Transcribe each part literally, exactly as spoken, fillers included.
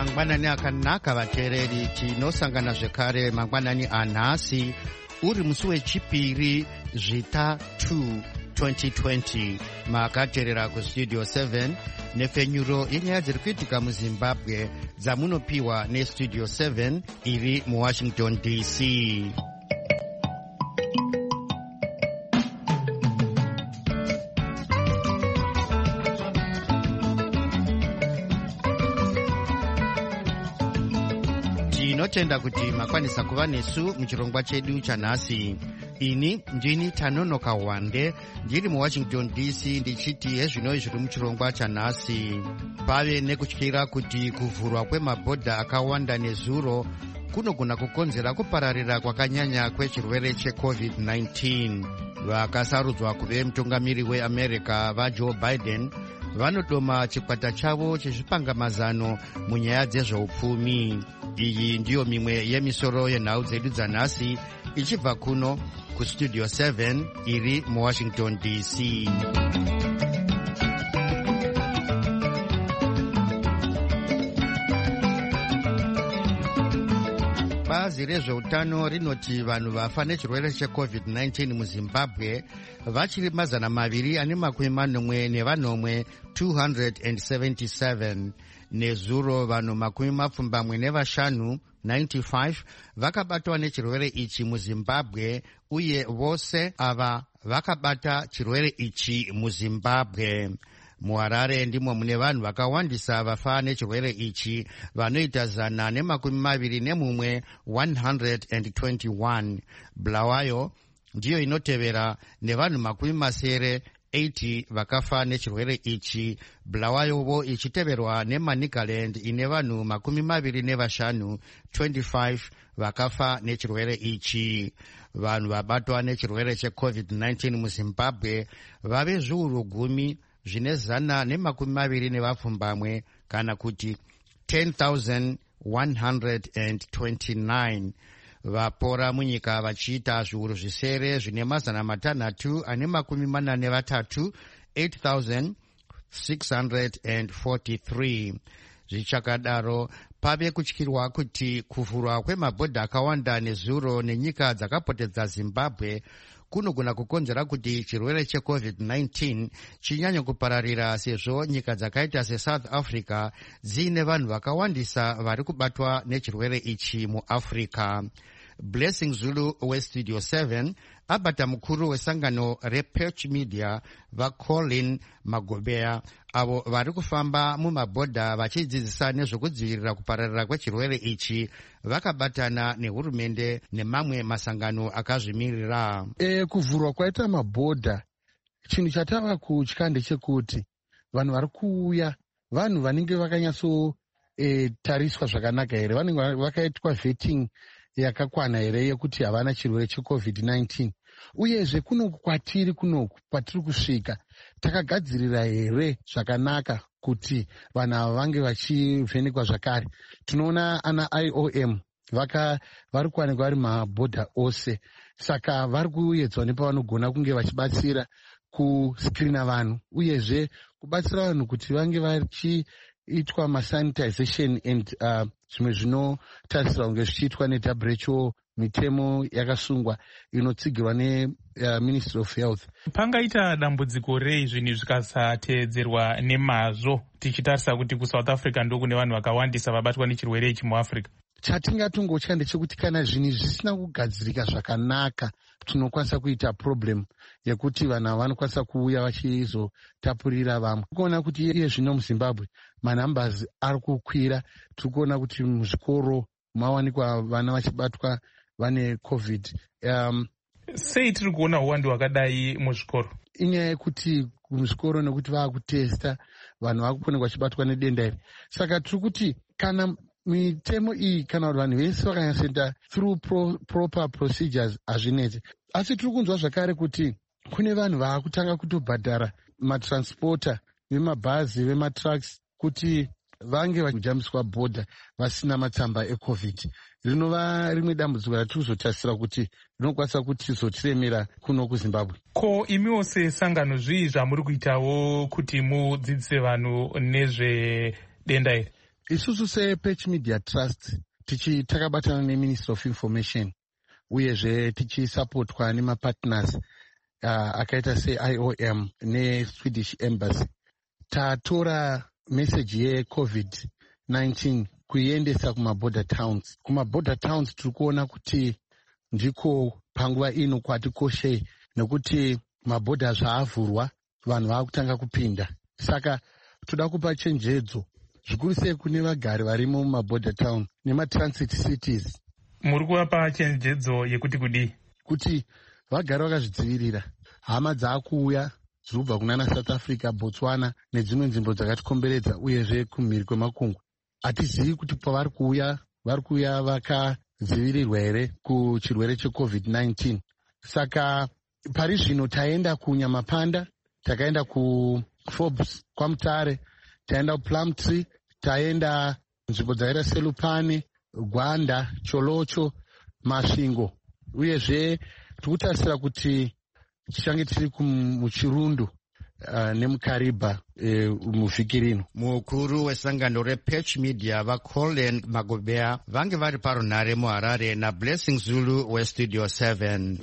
mangwanani akanaka vateereri, tinosangana zvekare mangwanani anhasi uri musi wechipiri zvita two twenty twenty. makateerera kustudio seven nefenyuro yenyaya dziri kuitika muzimbabwe dzamunopiwa nestudio seven iri muwashington D C. tinotenda kuti makwanisa kuva nesu muchirongwa chedu chanhasi. ini ndini Tanonoka Wande ndiri muwashington D C ndichiti hezvinoi zviri muchirongwa chanhasi. pave nekutyira kuti kuvhurwa kwemabhodha akawanda nezuro kunogona kukonzera kupararira kwakanyanya kwechirwere checovid nineteen. vakasarudzwa kuve mutungamiri weamerica vajoe Biden vanodoma chikwata chavo chezvipangamazano munyaya dzezveupfumi. iyi ndiyo mimwe yemisoro yenhau dzedu dzanhasi ichibva kuno kustudio seven iri muwashington D C. bazi rezveutano rinoti vanhu vafa nechirwere checovid nineteen muzimbabwe vachiri mazana maviri ane makumi manomwe nevanomwe two hundred seventy-seven. nezuro vanhu makumi mapfumbamwe nevashanu ninety-five vakabatwa nechirwere ichi muzimbabwe, uye vose ava vakabata chirwere ichi muzimbabwe. muharare ndimo mune vanhu vakawandisa vafa nechirwere ichi vanoita zana nemakumi maviri nemumwe one hundred twenty-one. bulawayo ndiyo inotevera nevanhu makumi masere eighty vakafa nechirwere ichi, bulawayovo ichiteverwa nemanicaland ine vanhu makumi maviri nevashanu twenty-five vakafa nechirwere ichi. vanhu vabatwa nechirwere checovid nineteen muzimbabwe vave zviuru gumi zvine zana nemakumi maviri nevapfumbamwe kana kuti ten thousand one hundred twenty-nine. vapora munyika vachiita zviuru zvisere zvine mazana matanhatu ane makumi mana nevatatu eight thousand six hundred forty-three. zvichakadaro pave kutyirwa kuti kuvhurwa kwemabhodha akawanda nezuro nenyika dzakapotedza zimbabwe kunogona kukonzera kuti chirwere checovid nineteen chinyanye kupararira, sezvo nyika dzakaita sesouth africa dziine vanhu vakawandisa vari kubatwa nechirwere ichi muafrica. blessing zulu westudio seven abata mukuru wesangano reperch media vacolin magobeya avo vari kufamba mumabhodha vachidzidzisa nezvekudzivirira kupararira kwechirwere ichi vakabatana nehurumende nemamwe masangano akazvimirira. e, kuvhurwa kwaita mabhodha, chinhu chatava kutya ndechekuti vanhu vari kuuya vanhu vanenge vakanyatsotariswa e, zvakanaka here, vanenge vakaitwa vetting yakakwana here yekuti havana chirwere checovid nineteen. uyezve kunoku kwatiri kunoku kwatiri kusvika takagadzirira here zvakanaka kuti vanhu ava vange vachivhenekwa zvakare. tinoona ana I O M vaka vari kuwanikwa vari mabhodha ose, saka vari kuedzwa nepavanogona kunge vachibatsira kuscreena vanhu, uyezve kubatsira vanhu kuti vange vachiitwa masanitization and uh, zvimwe zvinotarisirwa kunge zvichiitwa ne-W H O, mitemo yakasungwa inotsigirwa ne-Ministry uh, of Health. pangaita dambudziko rei zvinhu zvikasateedzerwa nemazvo, tichitarisa kuti kuSouth Africa ndokune vanhu vakawandisa vabatwa nechirwere ichi muAfrica? chatingatongotya ndechekuti kana zvinhu zvisina kugadzirika zvakanaka tinokwanisa kuita problem yekuti vanhu vanokwanisa kuuya vachizotapurira vamwe. tikuona kuti iye zvino muzimbabwe manhambers ari kukwira. tiri kuona kuti muzvikoro mawanikwa vana vachibatwa vane covid. um, sei tiri kuona uwandi hwakadai muzvikoro? inyaya yekuti muzvikoro nekuti vaakutesta vanhu vakuponekwa vachibatwa nedenda iri. saka tiri kuti kana mitemo iyi kana kuti vanhu vese vakanyatsoenda through pro, proper procedures hazvineti. asi tiri kunzwa zvakare kuti kune vanhu vaakutanga kutobhadhara matransporter vemabhazi vematrucks kuti vange vachijambiswa bhodha vasina matsamba ecovid. rinova rimwe dambudziko ratiri kuzotarisira kuti rinokwanisa kuti tizotiremera kuno kuzimbabwe. ko imiwo sesangano zvii zvamuri kuitawo kuti mudzidzise vanhu nezvedenda iri? isusu sePatch Media Trust tichi takabatana neMinistry of Information uyezve tichisapotwa nemapartners uh, akaita se-I O M neSwedish Embassy tatora message yeCovid nineteen kuiendesa kumaborder towns. Kumaborder towns tiri kuona kuti ndiko panguva ino kwatikoshei nekuti mabhodha zvaavhurwa vanhu vaakutanga kupinda. Saka toda kupa chenjedzo zvikuru sei kune vagari varimo mumaborder town nematransit cities. Muri kuvapa chenjedzo yekuti kudii? Kuti vagari vakazvidzivirira. Hama dzaakuuya zvinobva kunana South Africa, Botswana nedzimwe nzvimbo dzakatikomberedza uyezve kumhiri kwemakungwa. Hatizivi kuti pavari kuuya vari kuuya vakadzivirirwa here kuchirwere cheCovid nineteen. Saka pari zvino taenda kuNyamapanda, takaenda kuForbes kwaMutare, taenda kuPlumtree, taenda nzvimbo dzakaita seLupane, Gwanda, Cholocho, Masvingo uyezve tikutarisira kuti tichange tiri muChirundu uh, nemuKariba uh, muvhiki rino. Mukuru wesangano rePatch Media vaColin Magobea vange vari parunhare muHarare naBlessing Zulu weStudio seven.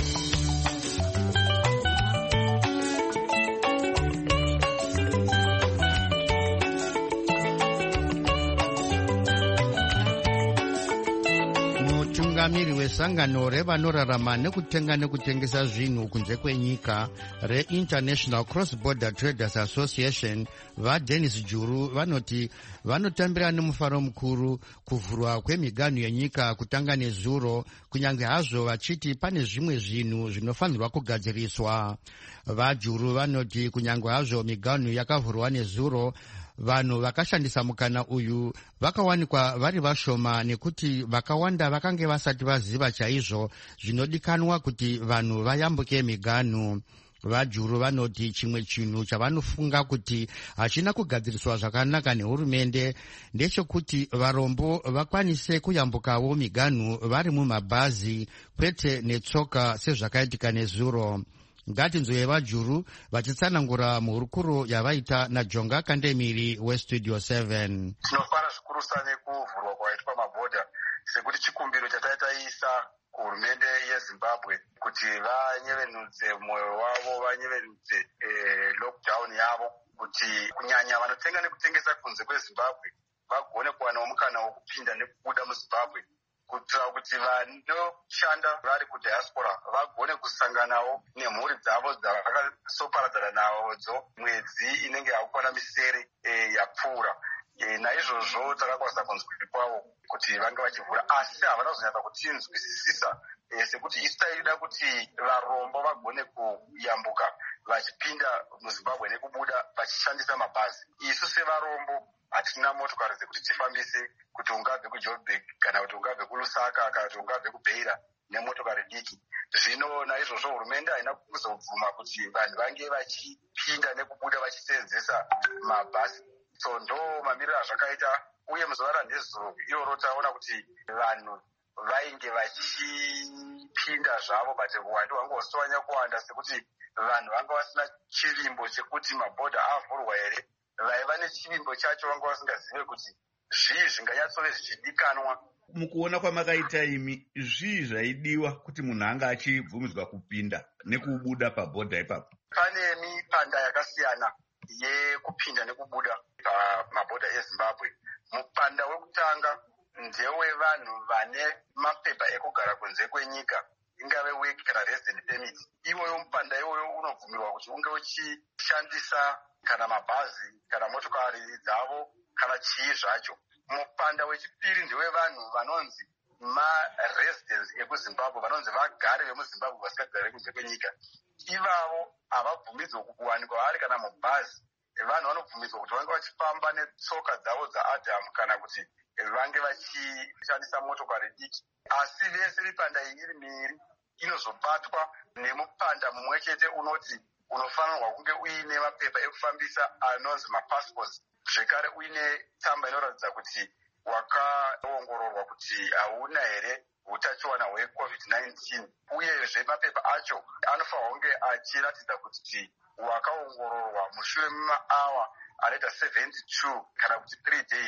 Mutungamiri wesangano revanorarama nekutenga nekutengesa zvinhu kunze kwenyika reInternational Cross Border Traders Association vaDennis Juru vanoti vanotambira nemufaro mukuru kuvhurwa kwemiganhu yenyika kutanga nezuro, kunyange hazvo vachiti pane zvimwe zvinhu zvinofanirwa kugadziriswa. VaJuru vanoti kunyange hazvo miganhu yakavhurwa nezuro, vanhu vakashandisa mukana uyu vakawanikwa vari vashoma nekuti vakawanda vakange vasati vaziva chaizvo zvinodikanwa kuti vanhu vayambuke miganhu. VaJuru vanoti chimwe chinhu chavanofunga kuti hachina kugadziriswa zvakanaka nehurumende ndechekuti varombo vakwanise kuyambukawo miganhu vari mumabhazi kwete netsoka sezvakaitika nezuro. Ngatinzwe vaJuru vachitsanangura muhurukuro yavaita naJonga Kandemiri weStudio seven. Tinofara zvikurusa nekuvhurwa kwaitwa mabhodha sekuti chikumbiro chataitaisa kuhurumende yeZimbabwe kuti vanyevenudze mwoyo wavo, vanyevenudze eh, lockdown yavo, kuti kunyanya vanotenga nekutengesa kunze kweZimbabwe vagone kuwanawo mukana wokupinda nekubuda muZimbabwe, kuitira kuti vanoshanda vari kudiaspora vagone kusanganawo nemhuri dzavo dzavakasoparadzana nadzo mwedzi inenge yakukwana misere e, yapfuura. E, naizvozvo takakwanisa kunzwi kwavo kuti vange vachivhura, asi havana kuzonyatsa kutinzwisisa e, sekuti isu taida kuti varombo vagone kuyambuka vachipinda muZimbabwe nekubuda vachishandisa mabhazi. Isu sevarombo hatina motokari dzekuti tifambise, kuti ungabve kuJoburg kana kuti ungabve kuLusaka kana kuti ungabve kuBeira nemotokari diki. Zvino naizvozvo hurumende haina kuzobvuma kuti vanhu vange vachipinda nekubuda vachiseenzesa mabhazi. So ndo mamiriro azvakaita, uye muzuva randezuro iroro taona kuti vanhu vainge vachipinda zvavo but uwandu hwanga husitowanya kuwanda sekuti vanhu vanga vasina chivimbo chekuti mabhodha avhurwa here. Vaiva nechivimbo chacho vanga vasingazive kuti zvii zvinganyatsove zvichidikanwa. Mukuona kwamakaita imi, zvii zvaidiwa kuti munhu anga achibvumidzwa kupinda nekubuda pabhodha ipapo? Pane mipanda yakasiyana yekupinda nekubuda pamabhodha eZimbabwe. Mupanda wekutanga ndewe vanhu vane mapepa ekugara kunze kwenyika, ingave work kana resident permit. Iwoyo mupanda iwoyo unobvumirwa kuti unge uchishandisa kana mabhazi kana motokari dzavo kana chii zvacho. Mupanda wechipiri ndewe vanhu vanonzi maresidents ekuZimbabwe, vanonzi vagari vemuZimbabwe vasikagari kunze kwenyika. Ivavo havabvumidzwa kuwanikwa vari kana mubhazi. Vanhu vanobvumidzwa kuti vange vachifamba netsoka dzavo dzaAdam kana kuti vange vachishandisa motokari diki. Asi vese mipanda iyi iri miiri inozobatwa nemupanda mumwe chete unoti unofanirwa kunge uine mapepa ekufambisa anonzi mapassports, zvekare uine tsamba inoratidza kuti wakaongororwa kuti hauna here utachiwana hweCovid nineteen, uyezve mapepa acho anofanirwa kunge achiratidza kuti wakaongororwa mushure memaawa anoita seventy-two kana kuti three days.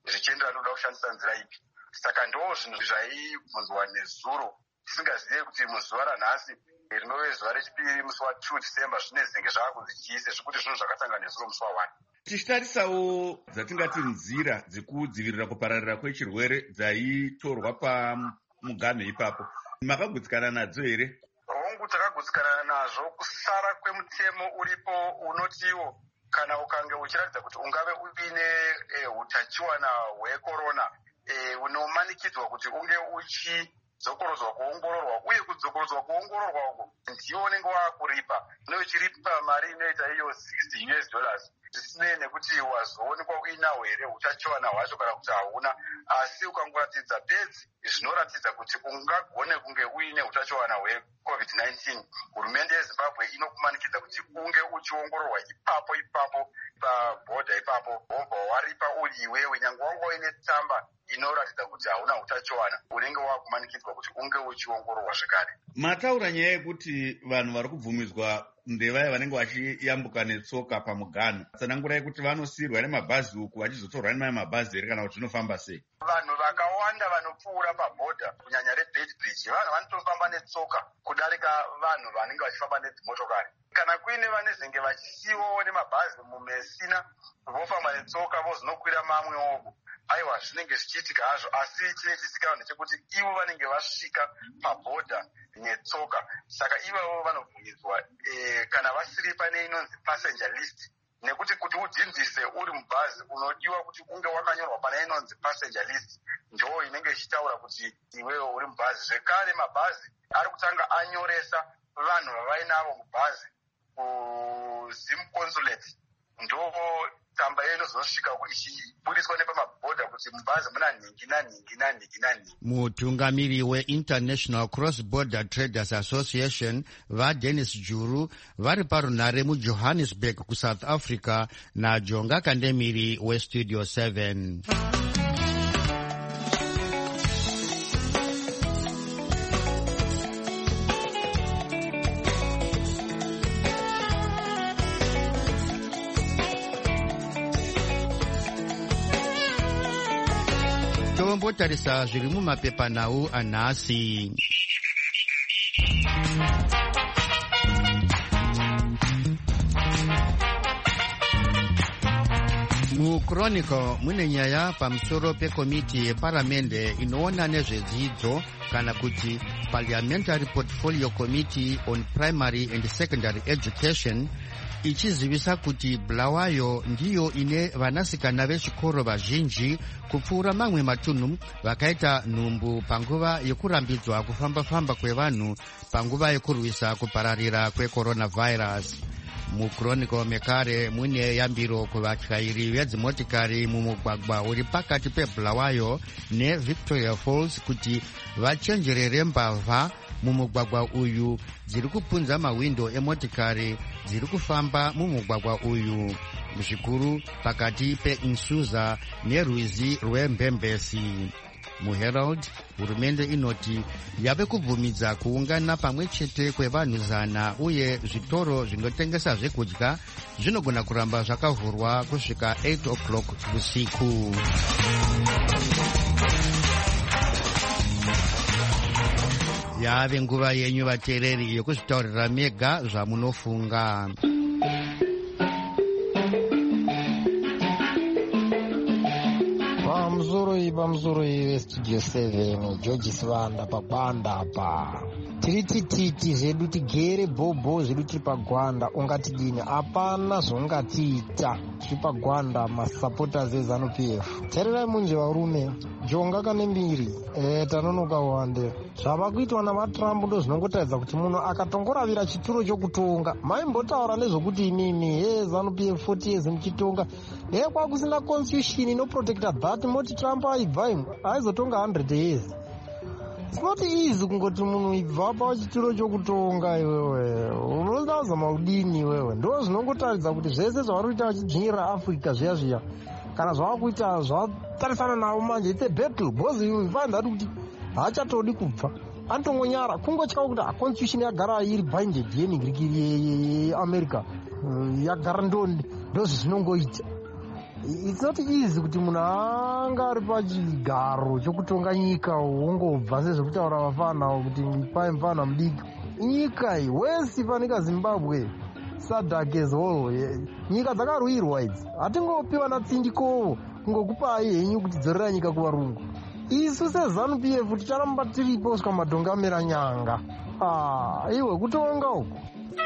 zvichienderana nokuda kushandisa nzira ipi. Saka ndo zvinhu zvaibvunzwa nezuro tisingazive kuti muzuva ranhasi rinove zuva rechipiri musi wa2 December zvine zvinenge zvaakunzi chiise zvekuti zvinhu zvakatanga nezuro musi wa1. Tichitarisawo dzatingati nzira dzekudzivirira kupararira kwechirwere dzaitorwa pamuganho ipapo, makagutsikana nadzo here? Hongu takagutsikana nazvo. Kusara kwemutemo uripo unotiwo kana ukange uchiratidza kuti ungave uine utachiwana hwekorona unomanikidzwa kuti unge uchidzokorozwa kuongororwa, uye kudzokorodzwa kuongororwa uko ndiwo unenge waakuripa. Unenge uchiripa mari inoita iyo sixty US dollars zvisinei nekuti wazoonekwa uinawo here utachiwana hwacho kana kuti hauna. Asi ukangoratidza bedzi zvinoratidza kuti ungagone kunge uine utachiwana hwecovid nineteen, hurumende yeZimbabwe inokumanikidza kuti unge uchiongororwa ipapo ipapo pabhodha ipapo, wobva waripa uri iwewe nyange wanga uine tsamba inoratidza kuti hauna utachiwana, unenge wakumanikidzwa kuti unge uchiongororwa zvekare. Mataura nyaya yekuti vanhu vari kubvumidzwa ndevaya vanenge vachiyambuka netsoka pamuganho, tsanangurai kuti vanosiyirwa nemabhazi uku vachizotorwa nemaya mabhazi here kana kuti zvinofamba sei? Vanhu vakawanda vanopfuura pabhodha kunyanya reBed Bridge, vanhu vanotofamba netsoka kudarika vanhu vanenge vachifamba nedzimotokari. Kana kuine vanezenge vachisiyiwawo nemabhazi mumesina vofamba netsoka vozinokwira mamwe oku, aiwa zvinenge zvichiitika hazvo, asi chine chisikano ndechekuti ivo vanenge vasvika pabhodha netsoka. Saka ivavo vanobvumidzwa e, kana vasiri pane inonzi passenger list, nekuti kuti udzinzise uri mubhazi unodiwa kuti unge wakanyorwa pane inonzi passenger list, ndo inenge ichitaura kuti iwewo uri mubhazi. Zvekare mabhazi ari kutanga anyoresa vanhu vavainavo mubhazi kuZim consulate, ndo tsamba yeno zvinosvika ichiburiswa nepamabhodha kuti mubhazi muna nhingi nanhingi nanhingi nanhingi. Mutungamiri weInternational Cross Border Traders Association vaDennis Juru vari parunhare muJohannesburg kuSouth Africa naJonga Kandemiri weStudio seven. Tombotarisa zviri mumapepanhau anhasi. MuChronicle mune nyaya pamusoro pekomiti yeparamende inoona nezvedzidzo kana kuti Parliamentary Portfolio Committee on Primary and Secondary Education ichizivisa kuti Bulawayo ndiyo ine vanasikana vechikoro vazhinji kupfuura mamwe matunhu vakaita nhumbu panguva yekurambidzwa kufamba-famba kwevanhu panguva yekurwisa kupararira kwecoronavirus. MuChronicle mekare mune yambiro kuvatyairi vedzimotikari mumugwagwa uri pakati peBulawayo neVictoria Falls kuti vachenjerere mbavha mumugwagwa uyu dziri kupunza mahwindo emotikari dziri kufamba mumugwagwa uyu, zvikuru pakati peInsuza nerwizi rweMbembesi. MuHerald hurumende inoti yave kubvumidza kuungana pamwe chete kwevanhu zana, uye zvitoro zvinotengesa zvekudya zvinogona kuramba zvakavhurwa kusvika eight o'clock usiku. Yave nguva yenyu vateereri yokuzvitaurira mega zvamunofunga. Pamusoro pamusoro weStudio seven, George Sivanda pagwanda apa. Tiriti titi zvedu tigere bhobho zvedu tiri pagwanda, ungatidini hapana zvongatiita tiri pagwanda masupporters eZANU P F. Tarirai munje varume, Jonga Kandemiri e, tanonoka wande zvava kuitwa namaTrump ndo zvinongotaridza kuti munhu akatongoravira chituro chokutonga. Maimbotaura nezvokuti imimi he ZANU P F forty years muchitonga he kwakusina constitution inoprotecta that, moti Trump aibva imwe aizotonga one hundred years. It's not easy kungoti munhu ibva pachituro chokutonga iwewe unozama udini iwewe. Ndo zvinongotaridza kuti zvese zvavari kuita vachidzvinyirira Africa zviya zviya kana zvava kuita zvatarisana navo manje it's a battle, because you find that kuti haachatodi kubva anotongonyara kungotya kuti constitution yagara iri binded yeningirikiri yeAmerica yagara ndondi ndozvinongoita it's not easy kuti munhu anga ari pachigaro chokutonga nyika wongobva sezvekutaura vafana kuti pai mufana mudiki. Nyika iyi wesi panika Zimbabwe Sadak as whole, nyika dzakarwirwa idzi. Hatingopiwa natsindiko kungokupai henyu kuti dzorera nyika kuvarungu. Isu seZANU P F ticharamba tiripo kusvika madhonga amera nyanga. Ah, iwe kutonga uko.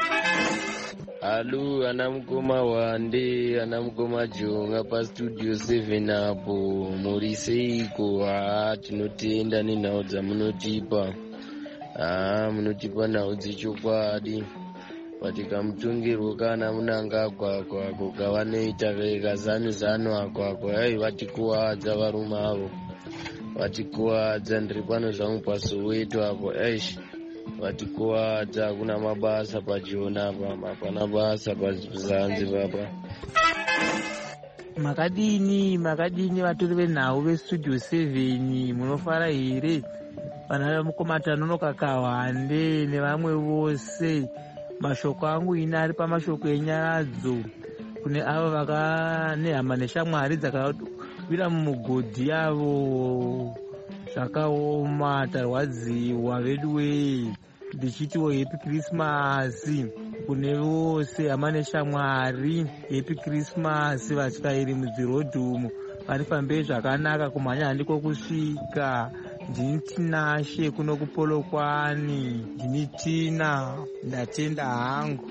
Alu anamukoma wande anamukoma jonga pa studio seven apo muriseiko. Ah, tinotenda nenhau dzamunotipa. Ah, munotipa nhau dzechokwadi. Vatikamutungirirwo kana munanga akwakwa kukavanoita vega zanu zanu akwakwa ai vatikuwadza varume avo vatikuwadza. Ndiri pano zvangu paSoweto apo aish vatikuwadza. Hakuna mabasa pajona apa, hapana basa pazanzi papa. Makadini makadini vatori venhau vestudio seven munofara here vana mukomatanonoka Kawande nevamwe vose. Mashoko angu ina ari pamashoko enyaradzo kune avo vaka nehama neshamwari dzakawira mumugodhi yavo zvakaoma. Tarwadziwa vedu wei, ndichitiwo happy Christmas kune vose hama neshamwari. Happy Christmas vatyairi mudzirodhumu vanifambei zvakanaka, kumhanya handiko kusvika. Ndini Tinashe kuno kuPolokwani, ndini Tina, ndatenda hangu.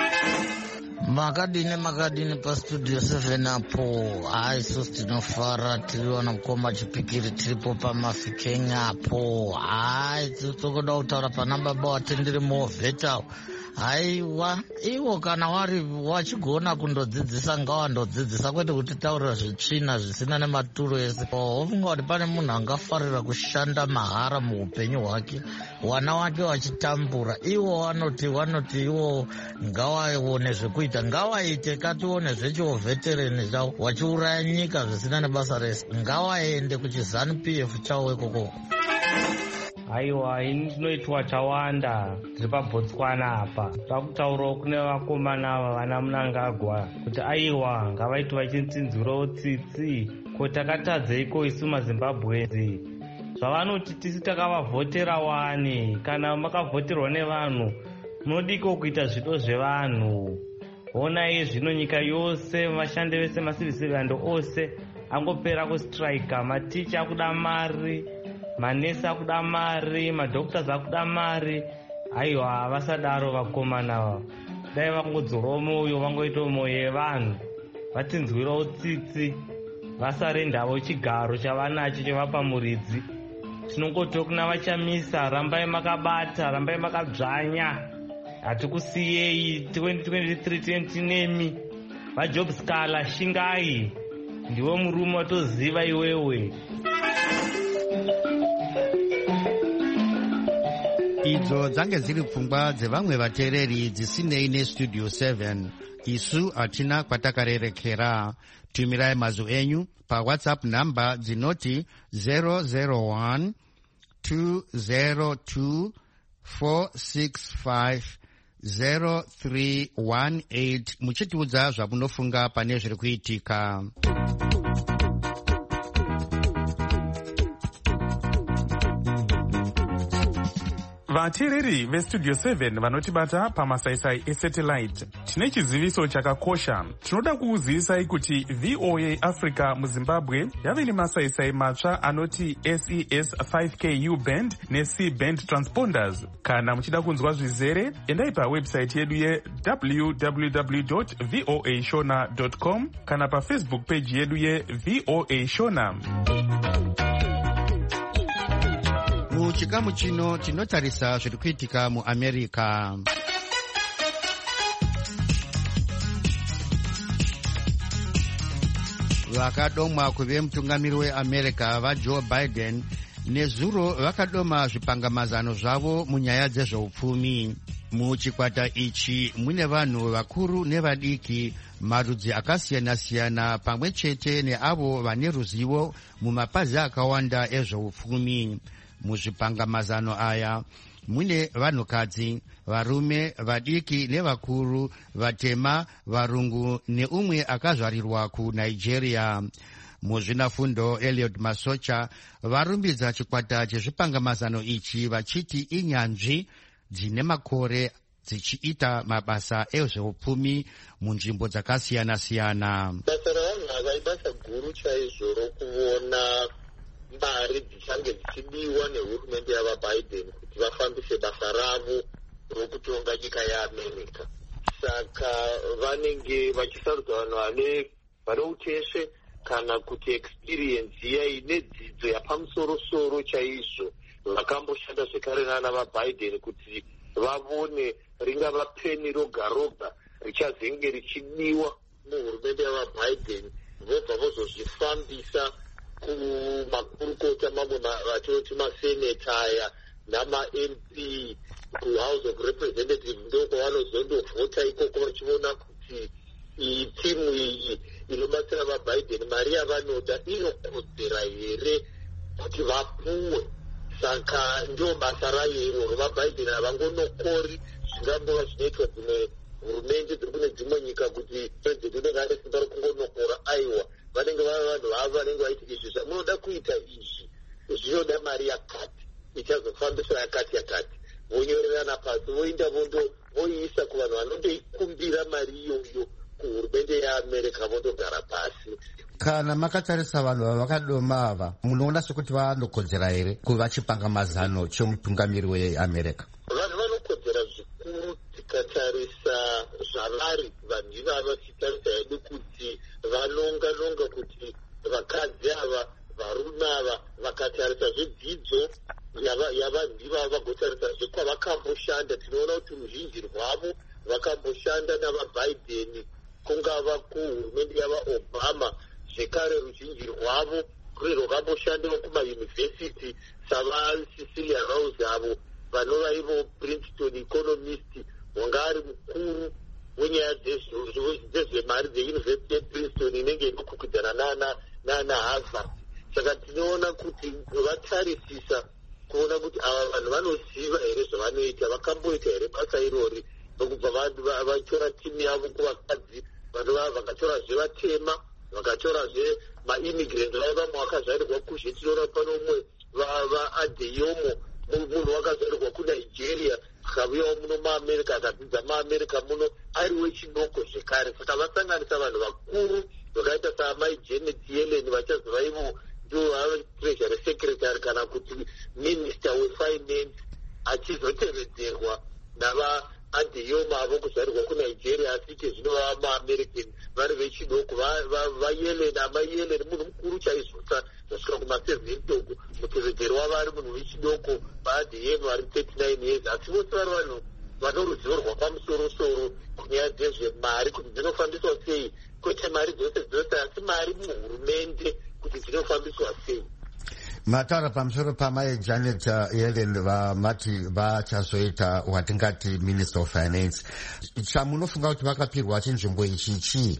Makadini makadini pa studio seven apo. Hai sus tinofara tiriwana mukoma chipikiri tiripo pa Mafikenya apo. Hai titokoda kutaura pana baba watendere moveta. Haiwa iwo kana wari wachigona kundodzidzisa ngawandodzidzisa kwete kuti taurira zvitsvina zvisina nematuro ese. Wofunga kuti pane munhu angafarira kushanda mahara muupenyu hwake, wana wake wachitambura. Iwo wanoti wanoti iwo ngawaone zvekuita, ngawaite katione zvechiovhetereni chavo wachiuraya nyika zvisina nebasa rese. Ngawaende kuchiZANU P F chawo ikoko. Aiwa, ini ndinoitwa chawanda tiri paBotswana apa. Takutaurawo kune vakomana ava vana Mnangagwa kuti aiwa ngavaiti vachitsinzurawo tsitsi ko takatadzeiko isu maZimbabwenzi. Zvavanoti tisi takavavhotera wani. Kana makavhoterwa nevanhu munodiko kuita zvido zvevanhu. Onai zvino nyika yose vashandi vese macivil servant ose angopera kustrika. Maticha akuda mari, manesi akuda mari, madhoktors akuda mari. Aiwa vasadaro vakomana ava. Dai vangodzorowo moyo, vangoitawo moyo yevanhu, vatsinzwirawo tsitsi, vasarendawo chigaro chavanacho chavapa muridzi. Tinongoto kuna vachamisa, rambai makabata, rambai makadzvanya. Hatikusiyei twenty twenty-three tinemi. VaJob Scala Shingai ndiwe murume watoziva iwewe. Idzo dzange dziri pfungwa dzevamwe vateereri dzisinei nestudio seven. Isu hatina kwatakarerekera. Tumirai mazwi enyu paWhatsApp namba dzinoti zero zero one two zero two four six five zero three one eight muchitiudza zvamunofunga pane zviri kuitika. Vateereri vestudio seven vanotibata pamasaisai esatellite, tine chiziviso chakakosha. Tinoda kukuzivisai kuti V O A Africa muZimbabwe yave nemasaisai matsva anoti S E S five K U band neC band transponders. Kana muchida kunzwa zvizere, endai pawebsite yedu ye w w w dot voa shona dot com kana pafacebook page yedu ye V O A Shona. Muchikamu chino tinotarisa zviri kuitika muAmerica. Vakadomwa kuve mutungamiri weAmerica vaJoe Biden nezuro vakadoma zvipangamazano zvavo munyaya dzezveupfumi. Muchikwata ichi mune vanhu vakuru nevadiki, marudzi akasiyana-siyana pamwe chete neavo vane ruzivo mumapazi akawanda ezveupfumi. Muzvipangamazano aya mune vanhukadzi, varume, vadiki nevakuru, vatema, varungu neumwe akazvarirwa kuNigeria. Muzvinafundo Eliud Masocha varumbidza chikwata chezvipangamazano ichi vachiti inyanzvi dzine makore dzichiita mabasa ezveupfumi munzvimbo dzakasiyana-siyana. Basa ravanhu ava ibasa guru chaizvo rokuona mari dzichange dzichidiwa nehurumende yavaBiden kuti vafambise basa ravo rokutonga nyika yeAmerica. Saka vanenge vachisarudza vanhu vane vane uteshe kana kuti experience iya ine dzidzo yapamusoro-soro chaizvo, vakamboshanda zvekare nana vaBiden kuti vavone ringava peni roga roga richazenge richidiwa muhurumende yavaBiden, vobva vozozvifambisa kumakurukota mamwe vatinoti maseneta aya nama-M P kuhouse of representative, ndoko vanozondovhota ikoko vachiona kuti iyi timu iyi inobatsira vaBiden mari yavanoda inokodzera here kuti vapuwe. Saka ndio basa rayo iroro. VaBiden havangonokori zvingangova zvinoitwa dzimwe hurumende dziri kune dzimwe nyika kuti president unenge ane simba rokungonokora. Aiwa, vanenge vava vanhu vavo vanenge vaiti izvi munoda kuita izvi zvinoda mari yakati ichazofambiswa yakati yakati, vonyorerana pasi voinda voiisa kuvanhu vanondoikumbira mari iyoyo kuhurumende yeAmerica vondogara pasi. Kana makatarisa vanhu ava vakadoma ava, munoona sekuti vanokodzera here kuva chipangamazano chomutungamiri weAmerica? Vanhu vanokodzera zvikuru tikatarisa zvavari vanhu ivava, tichitarisa hedu kuti vanonga-nonga kuti vakadzi ava, varume ava vakatarisa zvedzidzo yavanhu ivava vagotarisa zvekwavakamboshanda, tinoona kuti ruzhinji rwavo vakamboshanda navaBiden, kungava kuhurumende yavaObama, zvekare ruzhinji rwavo rwuri rwakamboshandawo kumayunivhesiti savaCecilia Rose avo vanova ivo Princeton economist, wanga ari mukuru wenyaya dzezvemari dzeyunivhesiti yePrinceton inenge inokwikwidzana nana Harvard. Saka tinoona kuti vatarisisa kuona kuti ava vanhu vanoziva here zvavanoita, vakamboita here basa irori nokubva vatora timu yavo kuvakadzi, vanhu vava vakachorazve vatema, vakachorazve maimmigrant vaiva vamwe vakazvarirwa kuzhe. Tinoona pano umwe vaAdeyomo, munhu wakazvarirwa kuNigeria akavuyawo muno maAmerica akadzidza maAmerica muno ari wechidoko zvekare. Saka vasanganisa vanhu vakuru vakaita saamai Janet Yellen vachazova ivo ndio treasury secretary kana kuti minister wefinance, achizotevedzerwa nava Adeyoma avo kuzvarirwa kuNigeria asike zvino vava maAmerican vari vechidoko. VaYellen, amai Yellen munhu mukuru chaizvota zvasvika kumaseventogo, mutevedzeri wavo ari munhu wechidoko, vaAdeyoma vari thirty-nine years, asi vose vari vanhu vano ruzivo rwapamusoro-soro kunyaya dzezvemari kuti dzinofambiswa sei, kwete mari dzose dzose asi mari muhurumende kuti dzinofambiswa sei. Mataura pamusoro pamai Janet Yellen vamati vachazoita watingati Minister of Finance. Chamunofunga kuti vakapirwa chinzvimbo ichi chii?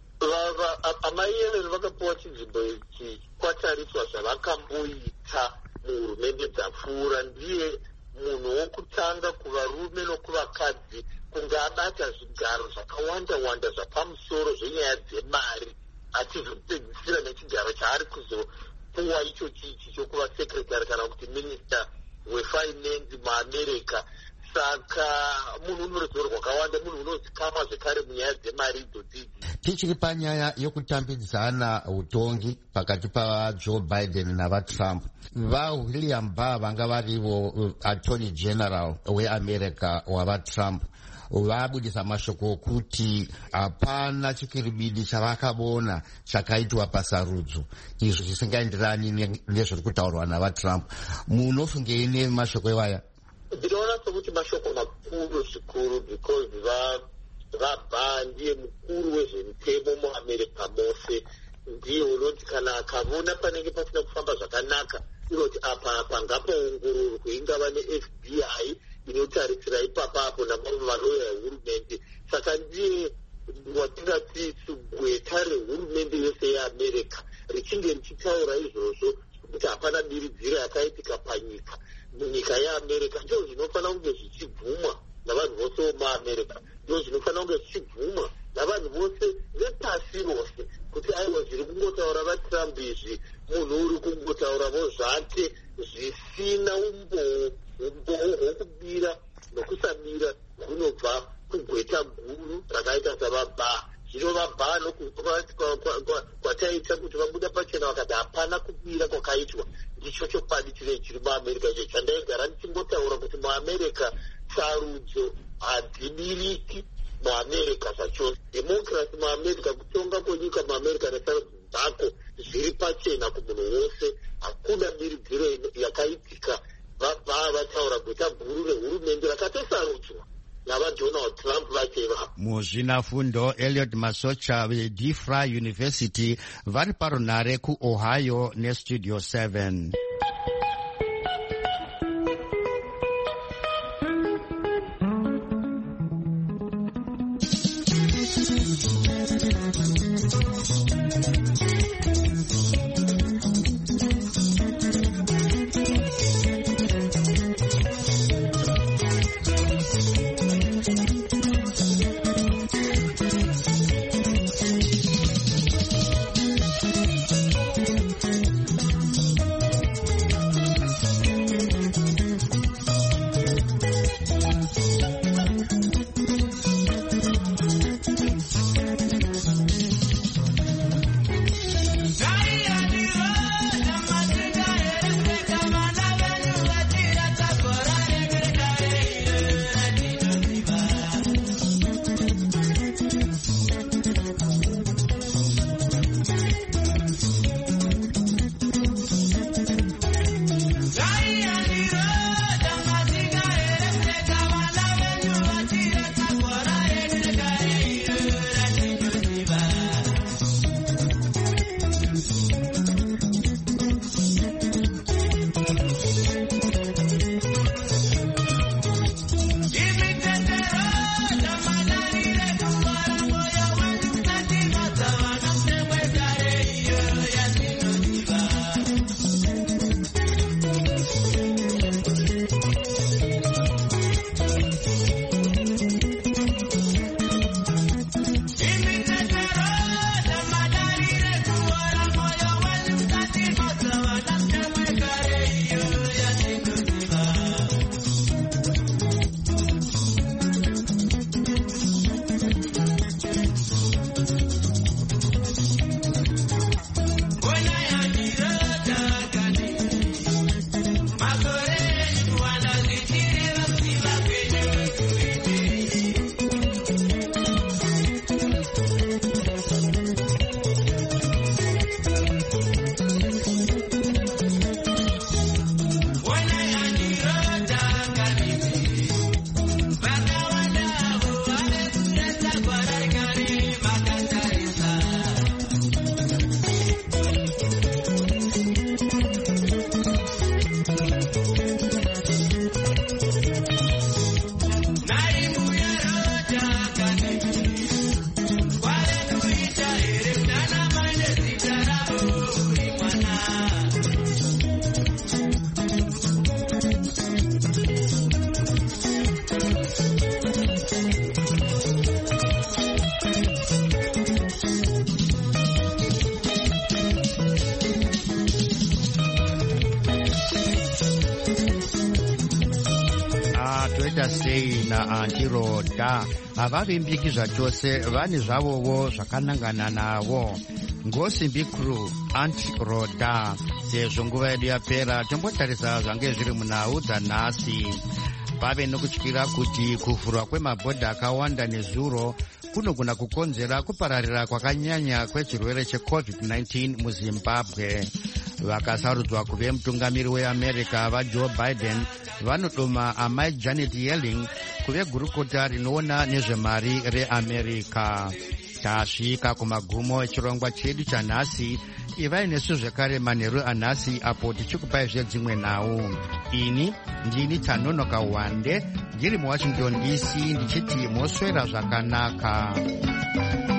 Amai Yellen vakapiwa chinzvimbo ichi kwatariswa zvavakamboita muhurumende dzapfuura. Ndiye munhu wokutanga kuvarume nokuvakadzi kunge abata zvigaro zvakawanda-wanda zvapamusoro zvenyaya dzemari, achizopedzisira nechigaro chaari kuzopuwa icho chichi chokuva secretary kana kuti minister wefinance muAmerica. Saka munhu unoruzivo rwakawanda, munhu unozikamwa zvekare munyaya dzemari idzodzi. Tichiri panyaya yokutambidzana utongi pakati pavaJoe Biden navaTrump, vaWilliam Barr vanga varivo attorney general weAmerica wavaTrump vabudisa mashoko okuti hapana chikiribidi chavakaona chakaitwa pasarudzo, izvo zvisingaenderani nezviri kutaurwa navaTrump. Munofungei nemashoko iwaya? Ndinoona sekuti mashoko makuru zvikuru, because vaBarr ndiye mukuru wezvemitemo muAmerica mose, ndiye unoti kana akavona panenge pasina kufamba zvakanaka inoti apa apa ngapaongororwe, ingava neF B I inotarisira ipapapo namamwe vanoya ehurumende. Saka ndiye watingati gweta rehurumende yose yeAmerica richinge richitaura izvozvo kuti hapana diridziro yakaitika panyika, munyika yeamerica ndo zvinofanira kunge zvichibvumwa navanhu vose vemuamerica, ndo zvinofanira kunge zvichibvumwa navanhu vose vepasi rose, kuti aiwa zviri kungotaura vatrump izvi munhu uri kungotauravo zvake zvisina umboo umboo hwokubira nokusamira hunobva kugweta guru rakaita savabhaa. Zvino vabhaa kwataita kuti vabuda pachena vakati hapana kubira kwakaitwa, ndicho chokwadi chine chiri muamerica icho chandaigara ndichingotaura kuti muamerica sarudzo hadzibiriki muamerica zvachose. Democracy muamerica, kutonga kwenyika muamerica nesarudzo dzako zviri pachena kumunhu wose, hakuna miridziro yakaitika. Vabhaa vataura gweta guru rehurumende rakatosarudzwa navadonald trump vacheva. Muzvinafundo Eliot Masocha veDeFry University vari parunare kuOhio neStudio seven. sei naAnti Roda havavimbiki zvachose, vane zvavowo zvakanangana navo. Ngosimbi crew Aunty Roda. Sezvo nguva yedu yapera, tombotarisa zvange zviri munhau dzanhasi. Pave nokutyira kuti kuvhurwa kwemabhodha akawanda nezuro kunogona kukonzera kupararira kwakanyanya kwechirwere checovid nineteen muZimbabwe. Vakasarudzwa kuve mutungamiri weAmerica vaJoe Biden vanodoma amai Janet Yellen kuve gurukota rinoona nezvemari reAmerica. Tasvika kumagumo echirongwa chedu chanhasi. Ivai nesu zvekare manheru anhasi apo tichikupai zvedzimwe nhau. Ini ndini Tanonoka Wande ndiri muWashington D C ndichiti moswera zvakanaka.